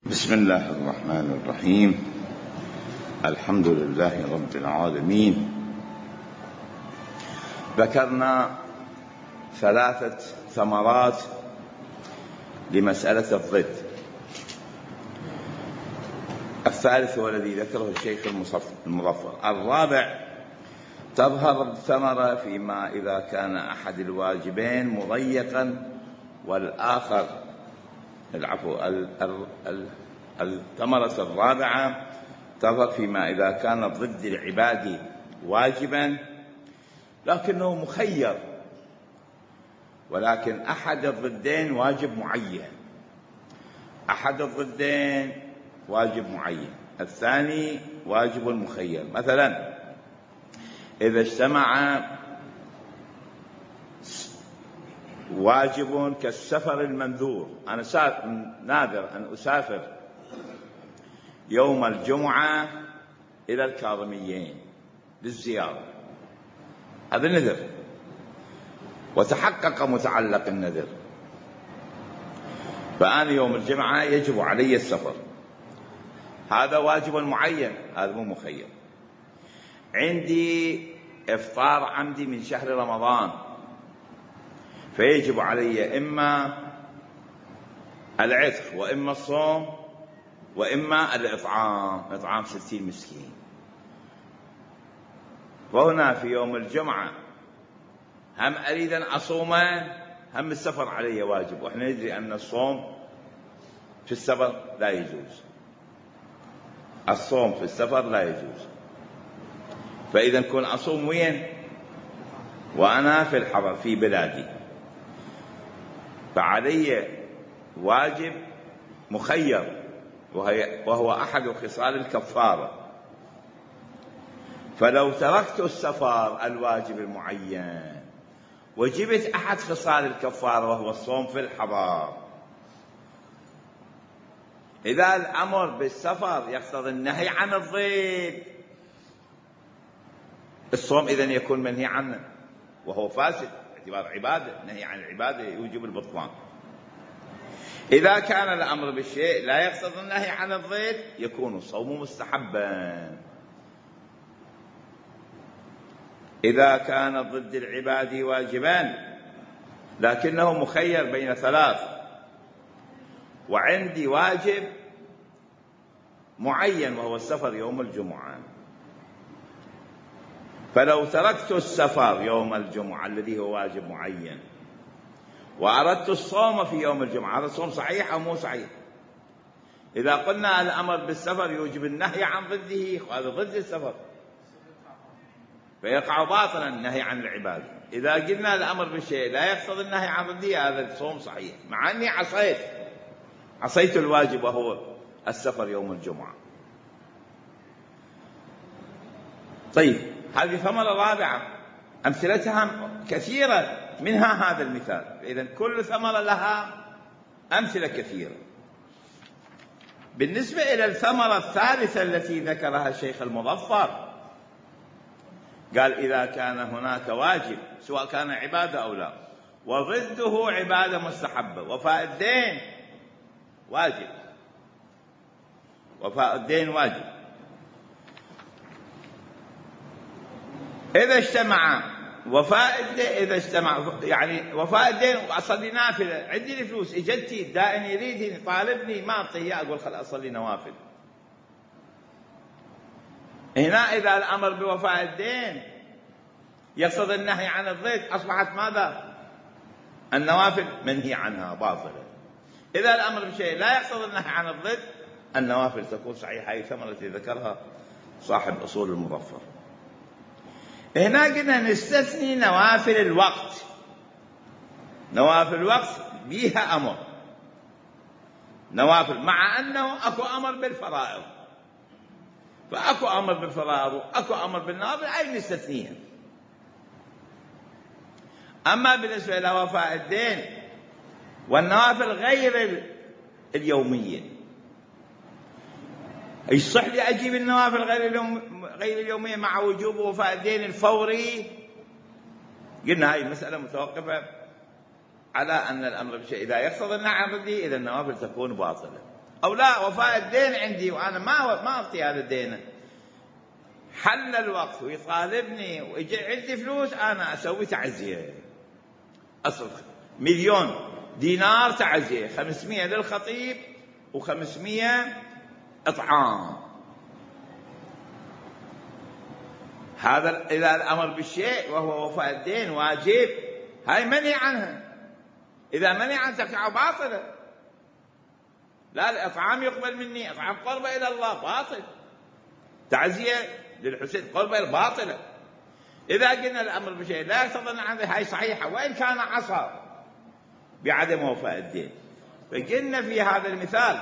بسم الله الرحمن الرحيم. الحمد لله رب العالمين. ذكرنا 3 ثمرات لمسألة الضد. الثالث هو الذي ذكره الشيخ المظفر. الرابع: تظهر الثمرة فيما إذا كان أحد الواجبين مضيقا والآخر الثمرة الرابعة تظهر فيما إذا كان ضد العباد واجبا لكنه مخير، ولكن أحد الضدين واجب معين، أحد الضدين واجب معين، الثاني واجب مخير. مثلا إذا اجتمع واجب كالسفر المنذور، أنا نادر أن أسافر يوم الجمعة إلى الكاظميين للزيارة، هذا نذر وتحقق متعلق النذر، فأنا يوم الجمعة يجب علي السفر، هذا واجب معين، هذا مو مخير. عندي إفطار عمدي من شهر رمضان، فيجب علي إما العتق وإما الصوم وإما الإطعام، إطعام 60 مسكين. وهنا في يوم الجمعة هم أريد أن أصوم، هم السفر علي واجب، وإحنا ندري أن الصوم في السفر لا يجوز، الصوم في السفر لا يجوز، فإذا كن أصوم وين وأنا في الحضر في بلادي، فعلي واجب مخير وهو أحد خصال الكفارة. فلو تركت السفر الواجب المعين وجبت أحد خصال الكفارة وهو الصوم في الحضر، إذا الأمر بالسفر يقتضي النهي عن الضد، الصوم إذن يكون منهي عنه وهو فاسد باعتبار عبادة، نهي عن العبادة يوجب البطلان. إذا كان الأمر بالشيء لا يقتضي النهي عن الضد يكون الصوم مستحبا. إذا كان ضد العباد واجبان لكنه مخير بين 3، وعندي واجب معين وهو السفر يوم الجمعة، فلو تركت السفر يوم الجمعة الذي هو واجب معين وأردت الصوم في يوم الجمعة، هذا الصوم صحيح أو مو صحيح؟ إذا قلنا الأمر بالسفر يوجب النهي عن ضده، هذا ضد السفر فيقع باطلا النهي عن العبادة. إذا قلنا الأمر بالشيء لا يقتضي النهي عن ضده، هذا الصوم صحيح مع أني عصيت الواجب وهو السفر يوم الجمعة. طيب، هذه ثمرة رابعة أمثلتها كثيرة، منها هذا المثال. إذن كل ثمرة لها أمثلة كثيرة. بالنسبة إلى الثمرة الثالثة التي ذكرها الشيخ المظفر، قال إذا كان هناك واجب سواء كان عبادة أو لا وضده عبادة مستحبة، وفاء الدين واجب، وفاء الدين واجب. إذا اجتمع يعني وفاء الدين وأصلي نافلة، عندي الفلوس، إجتي دائن يريدني طالبني ما أعطيه، أقول خل أصلي نوافل. هنا إذا الأمر بوفاء الدين يقصد النهي عن الضد، أصبحت ماذا؟ النوافل منهي عنها باطلة. إذا الأمر بشيء لا يقصد النهي عن الضد، النوافل تكون صحيحة. هي ثمرة التي ذكرها صاحب أصول المظفر. هنا قلنا نستثني نوافل الوقت. نوافل الوقت بيها أمر، نوافل، مع أنه أكو أمر بالفرائض، فأكو أمر بالفرائض وأكو أمر بالنوافل، أي نستثنيها. أما بالنسبة إلى وفاء الدين والنوافل غير اليومية، يصح لي أجيب النوافل غير اليومية مع وجوب وفاء الدين الفوري؟ قلنا هاي المسألة متوقفة على أن الأمر بشيء إذا يقتضي النهي عن ضده إذا النوافل تكون باطلة. أو لا وفاء الدين عندي وأنا ما أعطي هذا الدين، حل الوقت ويطالبني ويجي عندي فلوس، أنا أسوي تعزية، أصرف 1,000,000 دينار تعزية، 500 للخطيب و500 إطعام. هذا إذا الأمر بالشيء وهو وفاء الدين واجب، هاي منهي عنها. إذا منهي عنها تقع باطلة. لا، الإطعام يقبل مني، إطعام قربة إلى الله باطل، تعزية للحسين قربة باطلة. إذا قلنا الأمر بشيء لا يقتضي أن هاي صحيحة وإن كان عصى بعدم وفاء الدين. فقلنا في هذا المثال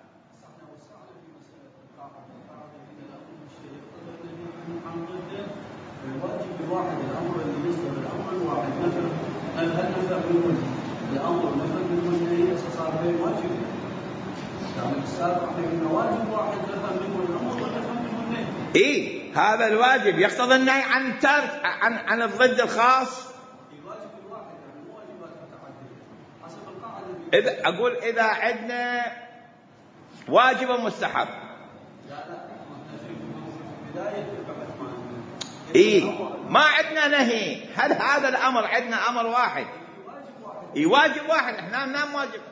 الواجب الواحد، الأمر اللي يصدر الأمر الواحد مثلا هل نفع بالوجه الأمر نفع بالوجه صار غير واجب، يعني السابق أنه واجب واحد نفع بالوجه الأمر ونفع بالوجه. إيه هذا الواجب يقتضي النهي عن ترك عن الضد الخاص. الواجب الواحد يعني مو واجبات متعددة حسب القاعدة. إذا أقول إذا عندنا واجب ومستحب، لا في بداية البحث إيه ما عندنا نهي، هل هذا الأمر عندنا أمر واحد؟ إيه واجب واحد، إحنا ننام واجب،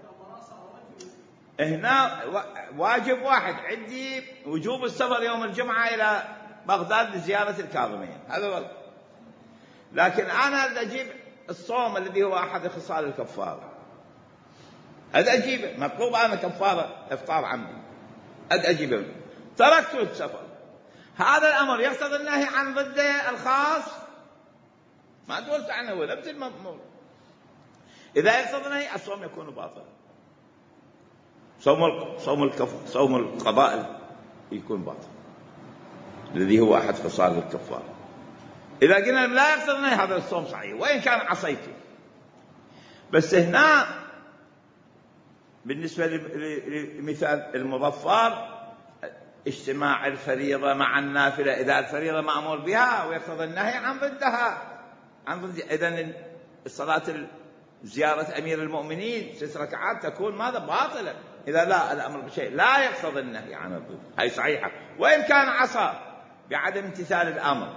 هنا واجب واحد عندي وجوب السفر يوم الجمعة إلى بغداد لزيارة الكاظمية، هذا غلط. لكن أنا أجيب الصوم الذي هو أحد خصال الكفارة، هذا أجيبه مطلوب، أنا كفارة إفطار عمدي أجيبه، تركت السفر. هذا الأمر يقتضي النهي عن ضده الخاص، ما تقولت عنه ولا نفس المضمون. إذا يقتضي النهي الصوم يكون باطلا، صوم القضاء يكون باطل الذي هو أحد خصال الكفارة. إذا قلنا لا يقتضي النهي هذا الصوم صحيح وإن كان عصيته. بس هنا بالنسبة لمثال المظفر اجتماع الفريضة مع النافلة، إذا الفريضة مأمور بها ويقتضي النهي عن ضدها، إذن الصلاة زيارة أمير المؤمنين 6 ركعات تكون ماذا باطلة. إذا لا الأمر بشيء لا يقتضي النهي عن الضد، هي صحيحة وإن كان عصى بعدم امتثال الأمر.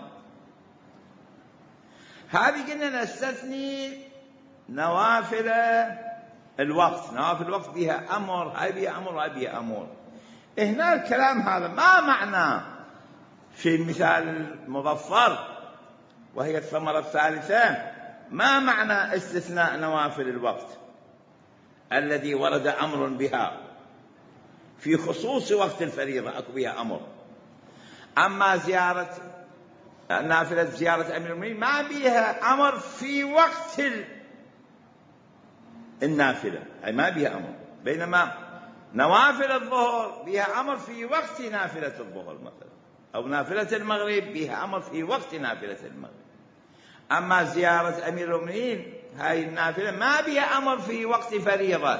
هذه قلنا نستثني نوافل الوقت، نوافل الوقت بها أمر، هاي بها أمر وهاي بها أمر. هنا الكلام هذا ما معناه في المثال المظفر وهي الثمرة الثالثة، ما معنى استثناء نوافل الوقت الذي ورد أمر بها في خصوص وقت الفريضة أكو بها أمر. أما نافلة زيارة أمير المؤمنين ما بها أمر في وقت النافلة، أي ما بها أمر، بينما نوافل الظهر بها أمر في وقت نافلة الظهر مثلا، أو نافلة المغرب بها أمر في وقت نافلة المغرب. أما زيارة أمير المؤمنين هاي النافلة ما بها أمر في وقت فريضة.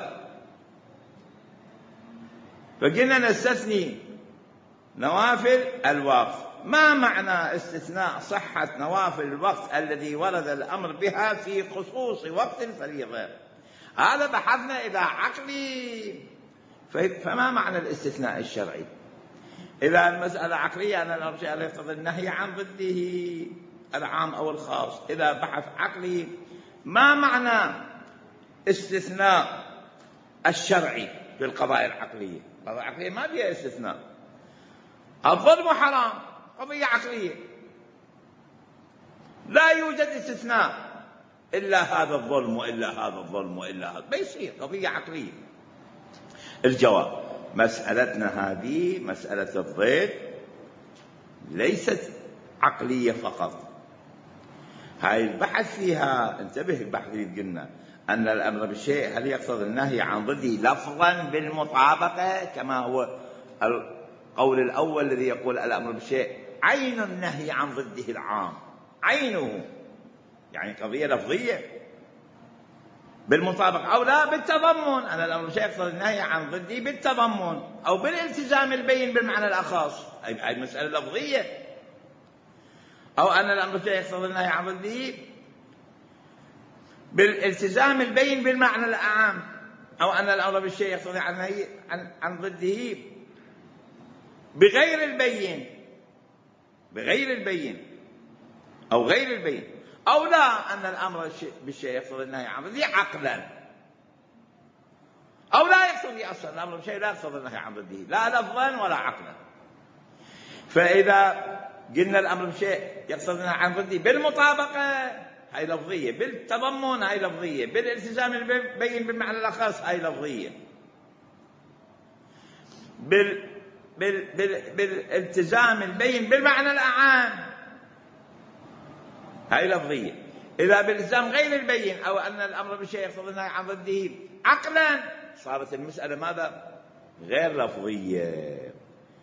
فقلنا نستثني نوافل الوقت. ما معنى استثناء صحة نوافل الوقت الذي ورد الأمر بها في خصوص وقت الفريضة؟ هذا بحثنا إذا عقلي، فما معنى الاستثناء الشرعي؟ إذا المسألة عقلية أنا الأمر شيء يقتضي النهي عن ضده العام أو الخاص. إذا بحث عقلي ما معنى استثناء الشرعي في القضايا العقلية؟ القضايا العقلية ما فيها استثناء، الظلم حرام قضية عقلية، لا يوجد استثناء إلا هذا الظلم وإلا هذا الظلم وإلا هذا، بيصير قضية عقلية. الجواب مسألتنا هذه مسألة الضد ليست عقلية فقط، هاي البحث فيها انتبه، البحث اللي قلنا أن الأمر بالشيء هل يقتضي النهي عن ضده لفظا بالمطابقة كما هو القول الأول الذي يقول الأمر بالشيء عين النهي عن ضده العام، عينه يعني قضية لفظية بالمطابقة، أو لا بالتضمن، أن الأمر بالشيء يقتضي النهي عن ضده بالتضمن أو بالالتزام البين بالمعنى الأخص، هاي مسألة لفظية، أو أن الأمر بالشيء يقتضي النهي عن ضده بالالتزام البين بالمعنى الأعام، أو أن الأمر بالشيء يقتضي عن ضده بغير البين أو غير البين، أو لا أن الأمر بالشيء يقتضي النهي عن ضده عقلا، أو لا يقتضي أصلا الأمر بالشيء لا يقتضي النهي عن ضده لا لفظا ولا عقلا. فإذا قلنا الأمر بالشيء يقتضي النهي عن ضده بالمطابقة هاي لفظية، بالتضمن هاي لفظية، بالالتزام البين بالمعنى الأخص هاي لفظية، بالالتزام البين بالمعنى الأعام هاي لفظية. إذا بالالتزام غير البين أو أن الأمر بالشيء يقتضي النهي عن ضده عقلا صارت المسألة ماذا؟ غير لفظية.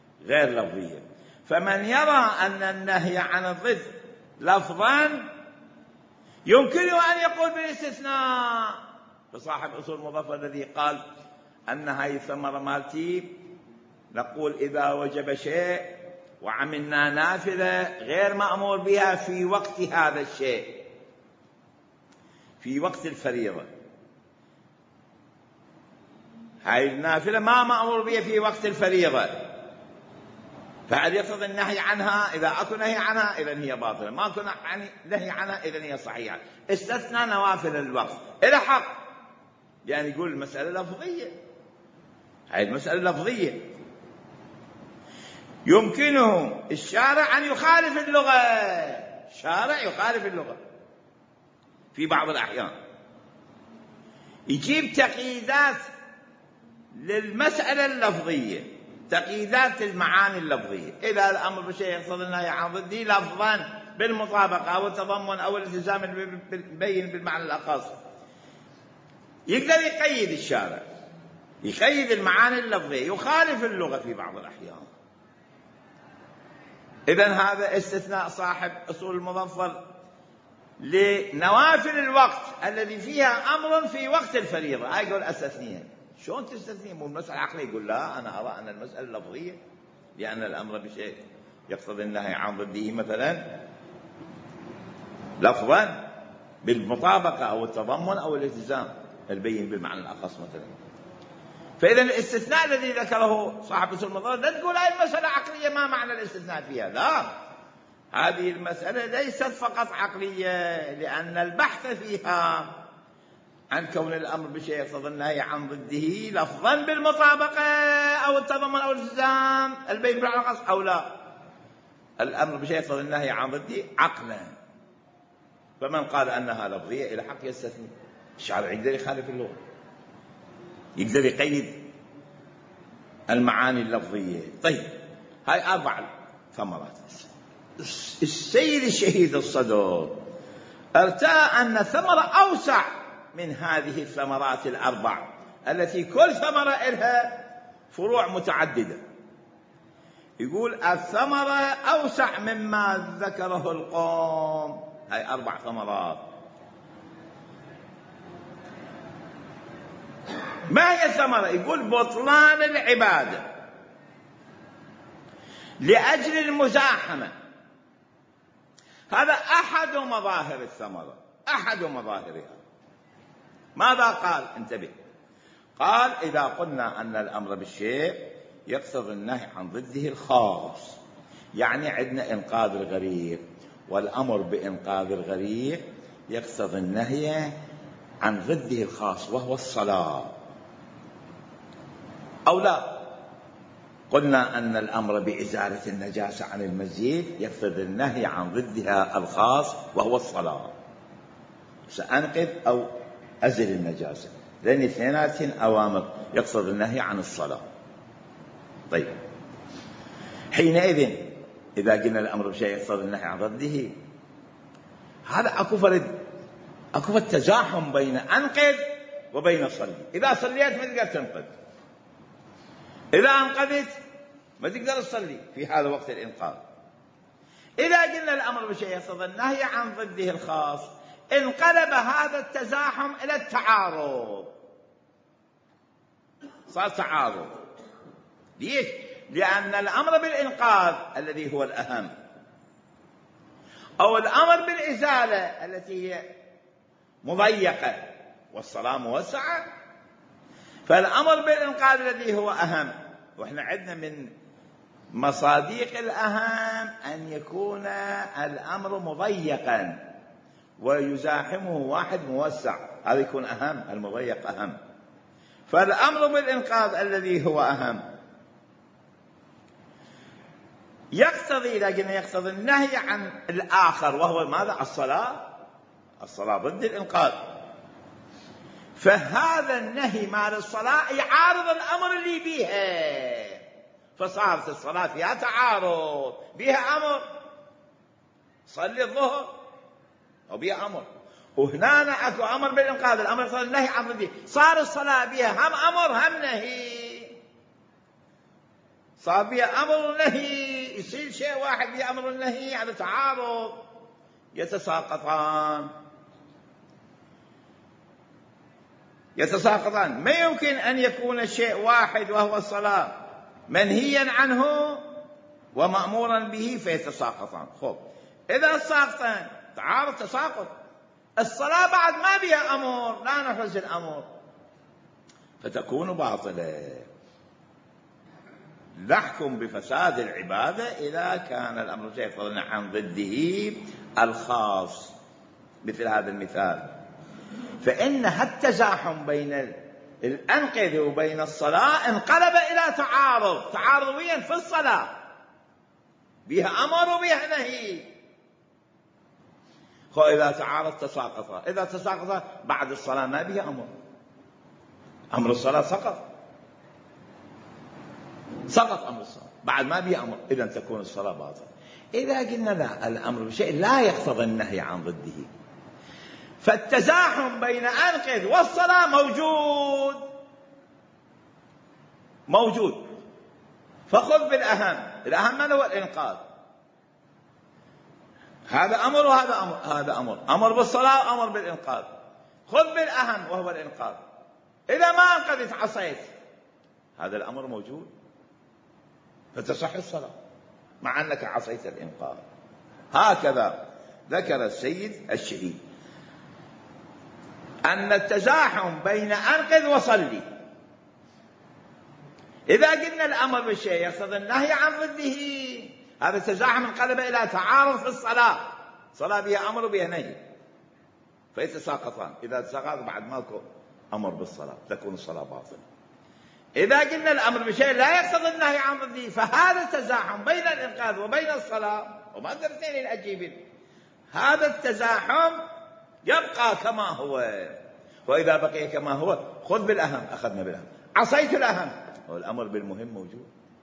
فمن يرى أن النهي عن الضد لفظا يمكنه أن يقول بالاستثناء، فصاحب أصول المظفر الذي قال أن هاي الثمرة مالتي نقول إذا وجب شيء وعملنا نافلة غير مأمور بها في وقت هذا الشيء، في وقت الفريضة، هاي النافلة ما مأمور بها في وقت الفريضة، فهل يقتضي النهي عنها؟ إذا أكو نهي عنها إذن هي باطلة، ما أكو نهي عنها إذن هي صحيحة. استثنى نوافل الوقت إلى حق، يعني يقول المسألة لفظية، هاي المسألة لفظية. يمكنه الشارع أن يخالف اللغة، الشارع يخالف اللغة في بعض الأحيان، يجيب تقييدات للمسألة اللفظية، تقييدات المعاني اللفظية. إذا الأمر بشيء يقتضي النهي عن ضده لفظا بالمطابقة أو التضمن أو الالتزام البين بالمعنى الأخص، يقدر يقيد الشارع، يقيد المعاني اللفظية، يخالف اللغة في بعض الأحيان. إذن هذا استثناء صاحب أصول المظفر لنوافل الوقت الذي فيها أمر في وقت الفريضة، هاي يقول أستثنيها. شلون تستثني؟ مو المسألة عقلية. يقول لا، أنا أرى أن المسألة لفظية، لأن الأمر بشيء يقتضي النهي عن ضده مثلا لفظا بالمطابقة أو التضمن أو الالتزام البين بالمعنى الأخص مثلا. فإذا الاستثناء الذي ذكره صاحب أصول المظفر لا تقول هاي المسألة عقلية ما معنى الاستثناء فيها، لا، هذه المسألة ليست فقط عقلية، لأن البحث فيها عن كون الأمر بشيء يقتضي النهي عن ضده لفظا بالمطابقة أو التضمن أو الالتزام البين بالمعنى الأخص، أو لا، الأمر بشيء يقتضي النهي عن ضده عقلا. فمن قال أنها لفظية إلى حق يستثني. الشارع يقدر يخالف اللغة، يقدر يقيد المعاني اللفظية. طيب، هاي 4 ثمرات. السيد الشهيد الصدر ارتأى أن ثمرة أوسع من هذه الثمرات 4 التي كل ثمرة لها فروع متعددة. يقول الثمرة أوسع مما ذكره القوم. هاي 4 ثمرات. ما هي الثمرة؟ يقول بطلان العبادة لأجل المزاحمة. هذا أحد مظاهر الثمرة، أحد مظاهرها. ماذا قال؟ انتبه، قال إذا قلنا أن الأمر بالشيء يقتضي النهي عن ضده الخاص، يعني عندنا إنقاذ الغريق، والأمر بإنقاذ الغريق يقتضي النهي عن ضده الخاص وهو الصلاة. أو لا، قلنا أن الأمر بإزالة النجاسة عن المسجد يقتضي النهي عن ضدها الخاص وهو الصلاة، سأنقذ أو أزل النجاسة، لأن اثنيناتهن أوامر يقتضي النهي عن الصلاة. طيب، حينئذ إذا قلنا الأمر بشيء يقتضي النهي عن ضده، هذا أكو تزاحم بين أنقذ وبين صلي. إذا صليت ما تقدر تنقذ، إذا أنقذت ما تقدر تصلي في هذا وقت الإنقاذ. إذا قلنا الأمر بشيء يقتضي النهي عن ضده الخاص، انقلب هذا التزاحم إلى التعارض، صار تعارض. ليش؟ لأن الأمر بالإنقاذ الذي هو الأهم، أو الأمر بالإزالة التي هي مضيقة والصلاة موسعة، فالأمر بالإنقاذ الذي هو أهم، وإحنا عندنا من مصادق الأهم أن يكون الأمر مضيقا ويزاحمه واحد موسع، هذا يكون أهم، المضيق أهم. فالأمر بالإنقاذ الذي هو أهم يقتضي، لكن يقتضي النهي عن الآخر، وهو ماذا؟ الصلاة ضد الإنقاذ. فهذا النهي مال الصلاة يعارض الأمر اللي بيها، فصارت الصلاة فيها تعارض، بيها أمر صلي الظهر وبيها أمر، وهنا أكو أمر بالإنقاذ، الأمر يقتضي النهي عن ضده، صار الصلاة بيها هم أمر هم نهي، صار بيها أمر ونهي، يصير شيء واحد بيها أمر ونهي على تعارض يتساقطان. ما يمكن أن يكون شيء واحد وهو الصلاة منهيا عنه ومأمورا به فيتساقطان. خب إذا ساقطان تعارض تساقط، الصلاة بعد ما بها أمر، لا نحرز الأمر، فتكون باطلة. نحكم بفساد العبادة إذا كان الأمر يقتضي عن ضده الخاص، مثل هذا المثال. فإنها التزاحم بين الأنقذة وبين الصلاة انقلب إلى تعارضيا في الصلاة، بها أمر وبها نهي. إذا تعارض تساقط، إذا تساقط بعد الصلاة ما بها أمر الصلاة سقط أمر الصلاة، بعد ما بها أمر، إذا تكون الصلاة باطلة. إذا قلنا لا، الأمر بشيء لا يقتضي النهي عن ضده، فالتزاحم بين أنقذ والصلاة موجود. فخذ بالأهم، الأهم من هو الإنقاذ، هذا أمر وهذا أمر، هذا أمر بالصلاة وأمر بالإنقاذ، خذ بالأهم وهو الإنقاذ. إذا ما أنقذت عصيت، هذا الأمر موجود فتصح الصلاة مع أنك عصيت الإنقاذ. هكذا ذكر السيد الشهيد أن التزاحم بين أنقذ وصلي، إذا قلنا الأمر بالشيء يقتضي النهي عن ضده، هذا التزاحم انقلب إلى تعارض في الصلاة، صلاة بها أمر وبها نهي فيتساقطان. إذا تساقط بعد ماكو أمر بالصلاة تكون الصلاة باطلة. إذا قلنا الأمر بشيء لا يقتضي النهي عن ضده، فهذا التزاحم بين الإنقاذ وبين الصلاة، وما درتين الأجيب، هذا التزاحم يبقى كما هو. وإذا بقي كما هو خذ بالأهم، أخذنا بالأهم، عصيت الأهم، والأمر بالمهم موجود.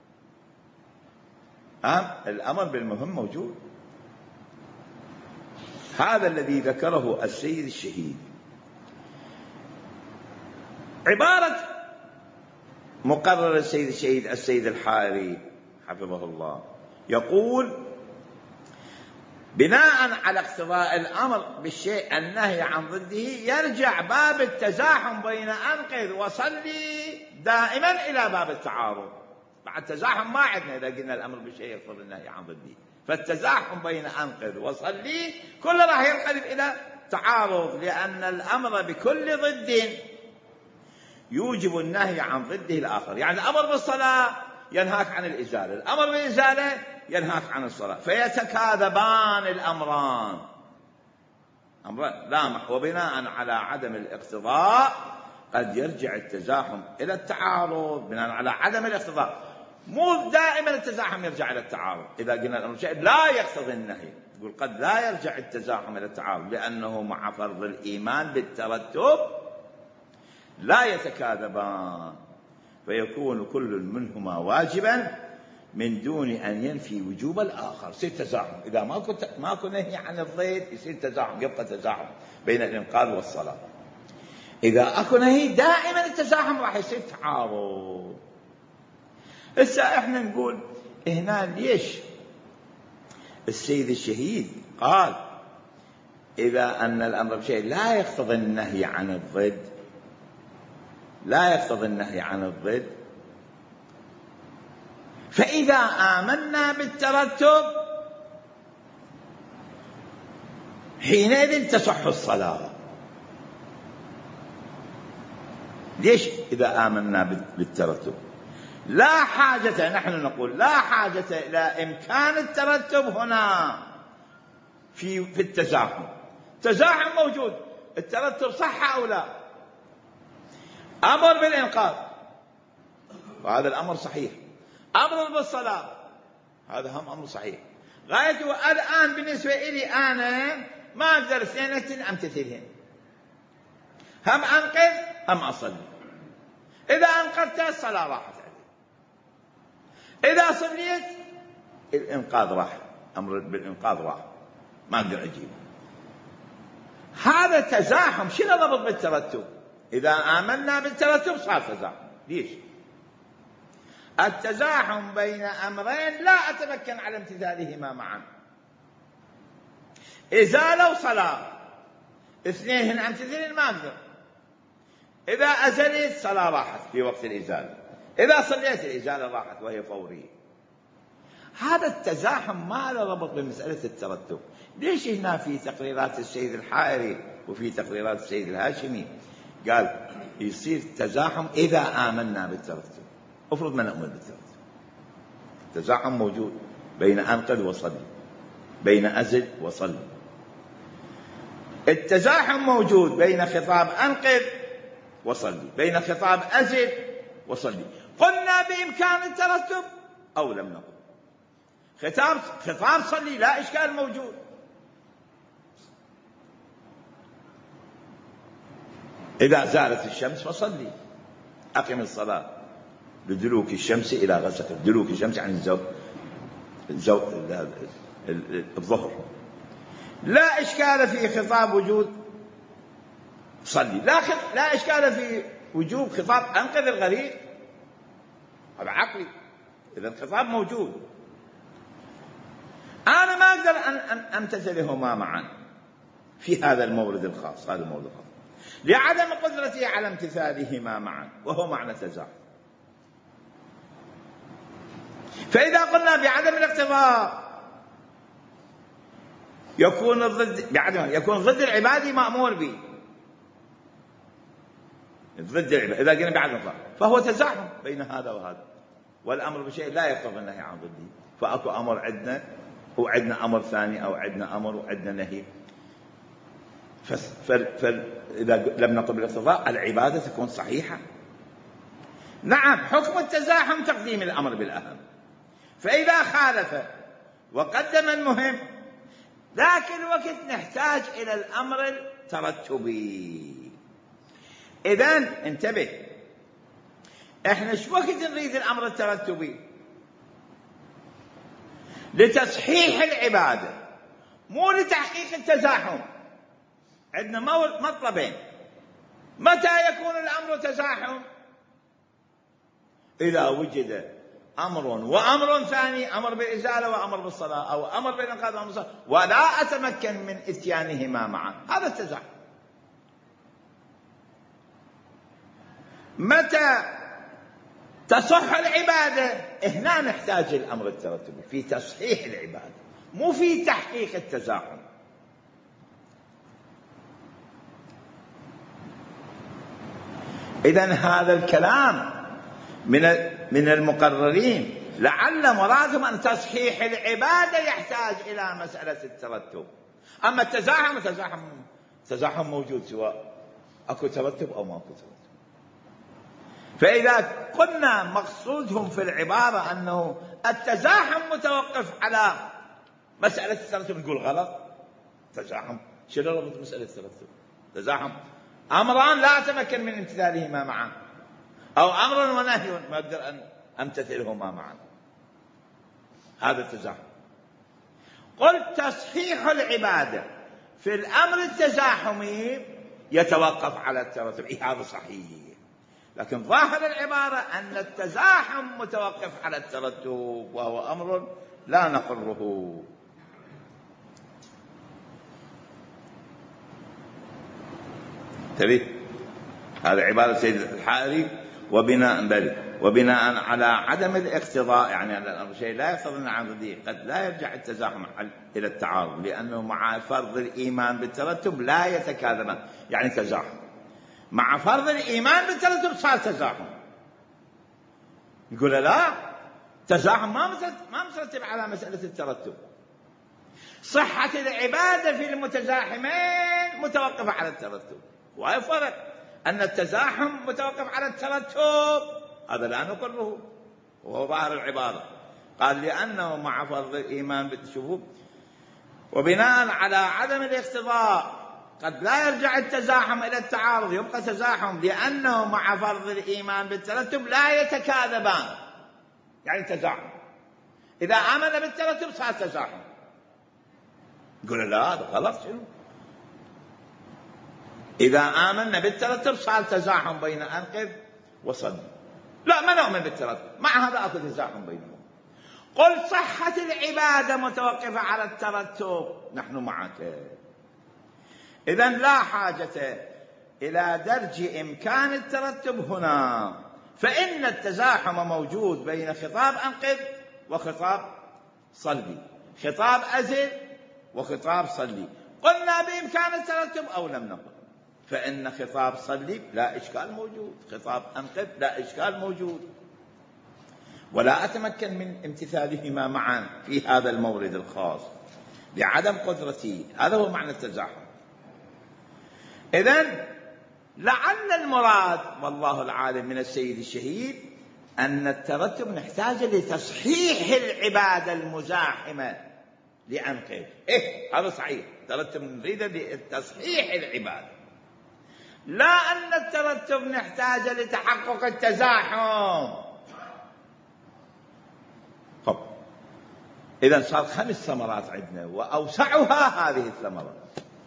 الأمر بالمهم موجود. هذا الذي ذكره السيد الشهيد. عبارة مقرر السيد الشهيد السيد الحائري حفظه الله يقول: بناء على اقتضاء الأمر بالشيء النهي عن ضده يرجع باب التزاحم بين أنقذ وصلي دائما إلى باب التعارض. بعد التزاحم ما عندنا إذا قلنا الأمر بالشيء يقتضي النهي عن ضده، فالتزاحم بين أنقذ وصلي كله راح ينقلب إلى تعارض، لأن الأمر بكل ضد يوجب النهي عن ضده الآخر. يعني الأمر بالصلاة ينهاك عن الإزالة، الأمر بالإزالة ينهاك عن الصلاة، فيتكاذبان الأمران أمران لا. وبناء على عدم الاقتضاء قد يرجع التزاحم إلى التعارض. بناء على عدم الاقتضاء، مو دائما التزاحم يرجع إلى التعارض. إذا قلنا الأمر شيء لا يقتضي النهي، يقول قد لا يرجع التزاحم إلى التعارض، لأنه مع فرض الإيمان بالترتب لا يتكاذبان، فيكون كل منهما واجبا من دون أن ينفي وجوب الآخر. يصير تزاحم، إذا ماكو نهي عن الضيد يصير تزاحم، يبقى تزاحم بين الإنقاذ والصلاة. إذا أكو نهي دائما التزاحم راح يصير تعارض. هسه احنا نقول هنا ليش السيد الشهيد قال إذا أن الأمر بشيء لا يقتضي النهي عن الضد، لا يقتضي النهي عن الضد، فإذا آمنا بالترتب حينئذ تصح الصلاة. ليش إذا آمنا بالترتب؟ لا حاجة، نحن نقول لا حاجة إلى إمكان الترتب هنا في التزاحم. التزاحم موجود، الترتب صح أو لا؟ أمر بالإنقاذ وهذا الأمر صحيح، أمر بالصلاة هذا هم أمر صحيح. غايته الآن بالنسبة إلي أنا ما أقدر اثنين أمتثلهن، هم أنقذ هم أصلي. إذا أنقذت الصلاة راحت علي، إذا صليت الإنقاذ راح، أمر بالإنقاذ راح، ما أقدر أجيب. هذا تزاحم. شنو ضبط بالترتب؟ إذا آمنا بالترتب صار تزاحم. ليش؟ التزاحم بين أمرين لا أتمكن على امتثالهما معا، إزالة وصلاة، اثنين أمتثلين ما أقدر. إذا أزلت صلاة راحت في وقت الإزالة، إذا صليت الإزالة راحت وهي فورية. هذا التزاحم ما له ربط بمسألة الترتب. ليش هنا في تقريرات السيد الحائري وفي تقريرات السيد الهاشمي قال يصير تزاحم إذا آمنا بالترتب؟ أفرض ما نؤمن بالترتب، التزاحم موجود بين أنقذ وصلي، بين أزل وصلي. التزاحم موجود بين خطاب أنقذ وصلي، بين خطاب أزل وصلي. قلنا بإمكان الترتب أو لم نقل. خطاب صلي لا إشكال موجود، إذا زالت الشمس فصلي، أقم الصلاة بدلوك الشمس إلى غسق. دلوك الشمس عن الظهر. لا إشكال في خطاب وجود صلي، لا إشكال في وجوب خطاب أنقذ الغريق، هذا عقلي. إذا الخطاب موجود، أنا ما أقدر أن أمتثلهما معا في هذا المورد الخاص، هذا المورد الخاص لعدم قدرتي على امتثالهما معا، وهو معنى تزاحم. فإذا قلنا بعدم الاقتضاء يكون ضد العبادي مأمور به، ضد العبادي. إذا قلنا بعدم الاقتضاء فهو تزاحم بين هذا وهذا، والأمر بشيء لا يقتضي النهي عن ضده. فأكو أمر عندنا وعندنا أمر ثاني، أو عندنا أمر وعندنا نهي. فإذا لم نقل بالاقتضاء العبادة تكون صحيحة. نعم، حكم التزاحم تقديم الأمر بالأهم. فإذا خالف وقدم المهم ذاك الوقت نحتاج إلى الأمر الترتبي. إذن انتبه، احنا شو وقت نريد الأمر الترتبي؟ لتصحيح العبادة، مو لتحقيق التزاحم. عندنا مطلبين. متى يكون الأمر تزاحم؟ إذا وجد أمر وأمر ثاني، أمر بالإزالة وأمر بالصلاة، أو أمر بالإنقاذ وأمر بالصلاة، ولا أتمكن من إتيانهما معا، هذا التزاحم. متى تصح العبادة؟ هنا نحتاج الأمر الترتبي في تصحيح العبادة، مو في تحقيق التزاحم. إذن هذا الكلام من المقررين، لعل مرادهم أن تصحيح العبادة يحتاج إلى مسألة الترتب. أما التزاحم موجود، سواء أكو ترتب أو ما أكو ترتب. فإذا قلنا مقصودهم في العبارة أنه التزاحم متوقف على مسألة الترتب، نقول غلط. تزاحم شنو ربط مسألة الترتب؟ تزاحم أمران لا أتمكن من امتثالهما معا، أو أمر ونهي ما أقدر أن أمتثلهما معا، هذا التزاحم. قلت تصحيح العبادة في الأمر التزاحمي يتوقف على الترتب، هذا صحيح. لكن ظاهر العبارة أن التزاحم متوقف على الترتب، وهو أمر لا نقره. تبي هذا عبارة سيد الحائري. وبناء على عدم الاقتضاء، يعني أن الشيء لا يقتضي عن ضده، قد لا يرجع التزاحم إلى التعارض، لأنه مع فرض الإيمان بالترتب لا يتكاذبان، يعني تزاحم. مع فرض الإيمان بالترتب صار تزاحم. يقول لا، تزاحم ما مترتب على مسألة الترتب. صحة العبادة في المتزاحمين متوقفة على الترتب. وهي فرق أن التزاحم متوقف على الترتب، هذا لا نقره، وهو ظاهر العبارة. قال لأنه مع فرض الإيمان بالشوف وبناء على عدم الاقتضاء قد لا يرجع التزاحم إلى التعارض، يبقى تزاحم، لأنه مع فرض الإيمان بالترتب لا يتكاذبان، يعني تزاحم. إذا آمن بالترتب صار تزاحم. يقول لا، هذا غلط. شنو؟ إذا آمنا بالترتب صار تزاحم بين أنقذ وصد. لا، ما نؤمن بالترتب، مع هذا أكو تزاحم بينهم. قل صحة العبادة متوقفة على الترتب، نحن معك. إذن لا حاجة إلى درج إمكان الترتب هنا، فإن التزاحم موجود بين خطاب أنقذ وخطاب صلبي، خطاب أزل وخطاب صلبي. قلنا بإمكان الترتب أو لم نقل، فإن خطاب صلب لا إشكال موجود، خطاب أنقذ لا إشكال موجود، ولا أتمكن من امتثالهما معا في هذا المورد الخاص لعدم قدرتي. هذا هو معنى التزاحم. إذن لعل المراد والله العالم من السيد الشهيد أن الترتب نحتاج لتصحيح العبادة المزاحمة لأنقذ. هذا صحيح، ترتب نريد لتصحيح العبادة، لا أن الترتب نحتاج لتحقق التزاحم. طب إذن صار 5 ثمرات عندنا، وأوسعها هذه الثمرات.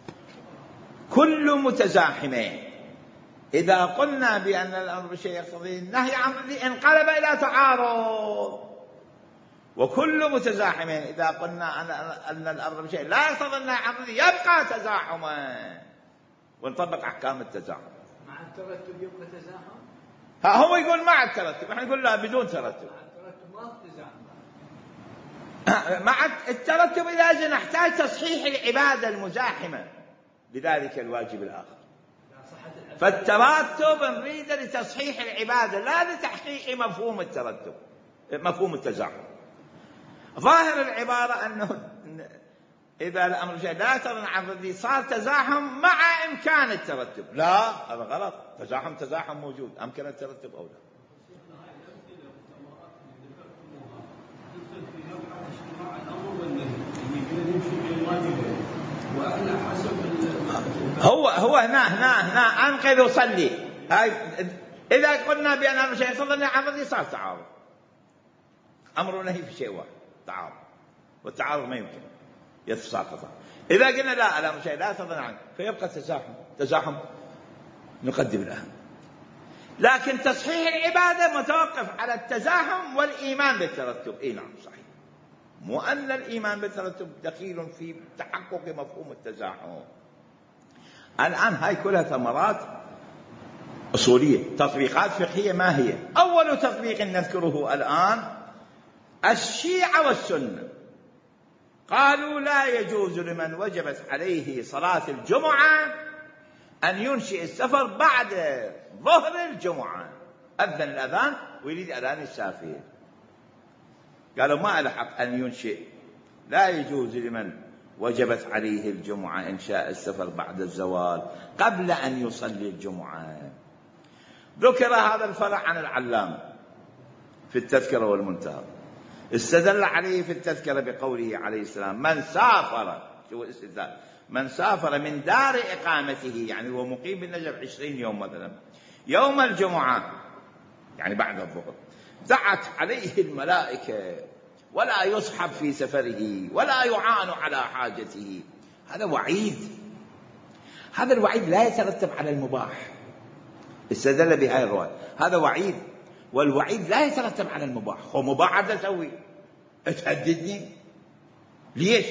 كل متزاحمين إذا قلنا بأن الأمر بالشيء يقتضي النهي عن ضده انقلب إلى تعارض، وكل متزاحمين إذا قلنا أن الأمر بالشيء لا يقتضي النهي عن ضده يبقى تزاحما، ونطبق أحكام التزاحم. مع الترتب يبقى تزاحم؟ هو يقول مع الترتب، احنا نقول لا بدون ترتب. مع الترتب ما تزاحم. مع الترتب إذا نحتاج تصحيح العبادة المزاحمة لذلك الواجب الآخر. فالترتب نريد لتصحيح العبادة لا لتحقيق مفهوم الترتب، مفهوم التزاحم. ظاهر العبارة أنه إذا الأمر شيء لا يقتضي عن ضده صار تزاحم مع إمكان الترتب. لا، هذا غلط. تزاحم موجود، أمكن الترتب أو لا. هو هنا أنقذ وصلي. إذا قلنا بأن الأمر شيء يقتضي عن ضده صار تعارض. أمر ونهي في شيء واحد، تعارض، والتعارض ما يمكن يتساقط. إذا قلنا لا، الأمر شيء لا يقتضي عنه فيبقى تزاحم نقدم الأهم. لكن تصحيح العبادة متوقف على التزاحم والإيمان بالترتب. نعم صحيح، مو أن الإيمان بالترتب دخيل في تحقق مفهوم التزاحم. الآن هاي كلها ثمرات أصولية، تطبيقات فقهية. ما هي؟ أول تطبيق نذكره الآن الشيعة والسنة قالوا لا يجوز لمن وجبت عليه صلاة الجمعة أن ينشئ السفر بعد ظهر الجمعة. أذن الأذان ويريد أذان السافر، قالوا ما له حق أن ينشئ، لا يجوز لمن وجبت عليه الجمعة إنشاء السفر بعد الزوال قبل أن يصلي الجمعة. ذكر هذا الفرع عن العلامة في التذكرة والمنتهى، استدل عليه في التذكرة بقوله عليه السلام من سافر، شو الاستدلال؟ من سافر من دار إقامته، يعني هو مقيم بالنجف 20 يوم مثلا، يوم الجمعة يعني بعد الظهر، دعت عليه الملائكة ولا يصحب في سفره ولا يعان على حاجته. هذا وعيد، هذا الوعيد لا يترتب على المباح. استدل بهاي الرواية، هذا وعيد، والوعيد لا يترتب على المباح. هو مباح عاد أسوي، تهددني ليش؟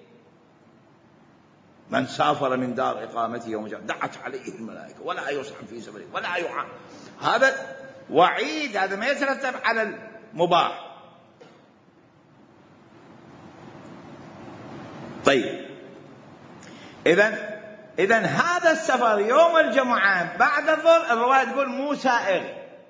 من سافر من دار إقامته يوم الجمعة دعت عليه الملائكة ولا يصحب في سفره ولا يعان. هذا وعيد، هذا ما يترتب على المباح. طيب إذن إذن هذا السفر يوم الجمعة بعد الظهر الرواية تقول مو سائغ.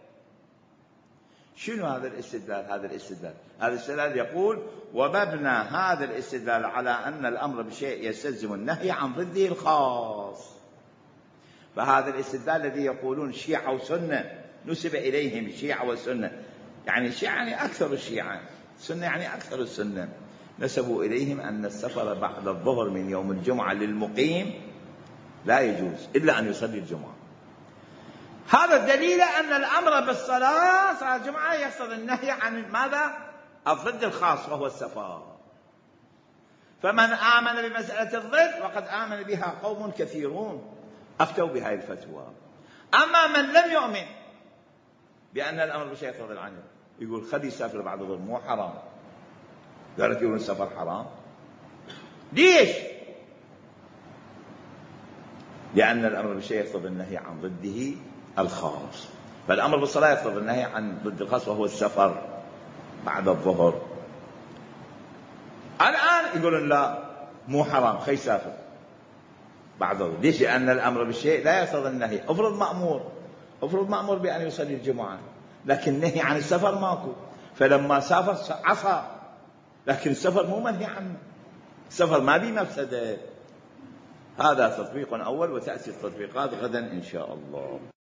شنو هذا الاستدلال؟ هذا الاستدلال يقول: ومبنى هذا الاستدلال على أن الأمر بشيء يستلزم النهي عن ضده الخاص. فهذا الاستدلال الذي يقولون الشيعة وسنة نسب إليهم الشيعة والسنة، يعني الشيعة يعني أكثر الشيعة، السنة يعني أكثر السنة، نسبوا إليهم أن السفر بعد الظهر من يوم الجمعة للمقيم لا يجوز إلا أن يصلي الجمعة. هذا الدليل أن الأمر بالصلاة صلاة الجمعة يقتضي النهي عن ماذا؟ الضد الخاص وهو السفر. فمن آمن بمسألة الضد وقد آمن بها قوم كثيرون أفتوا بهذه الفتوى. أما من لم يؤمن بأن الأمر بشيء يقتضي العنف يقول خلي يسافر بعد الظهر مو حرام. قالت يقول السفر حرام. ليش؟ لأن الأمر بالشيء يقتضي النهي عن ضده الخاص. فالأمر بالصلاة يقتضي النهي عن ضد الخاص وهو السفر بعد الظهر. الآن يقولون لا مو حرام خي يسافر بعد الظهر. ليش؟ لأن الأمر بالشيء لا يقتضي النهي. افرض مأمور بأن يصلي الجمعة لكن نهي عن السفر ماكو، فلما سافر عصى، لكن السفر مو منهي عنه، السفر ما بيه مفسدة. هذا تطبيق أول وتأتي التطبيقات غدا إن شاء الله.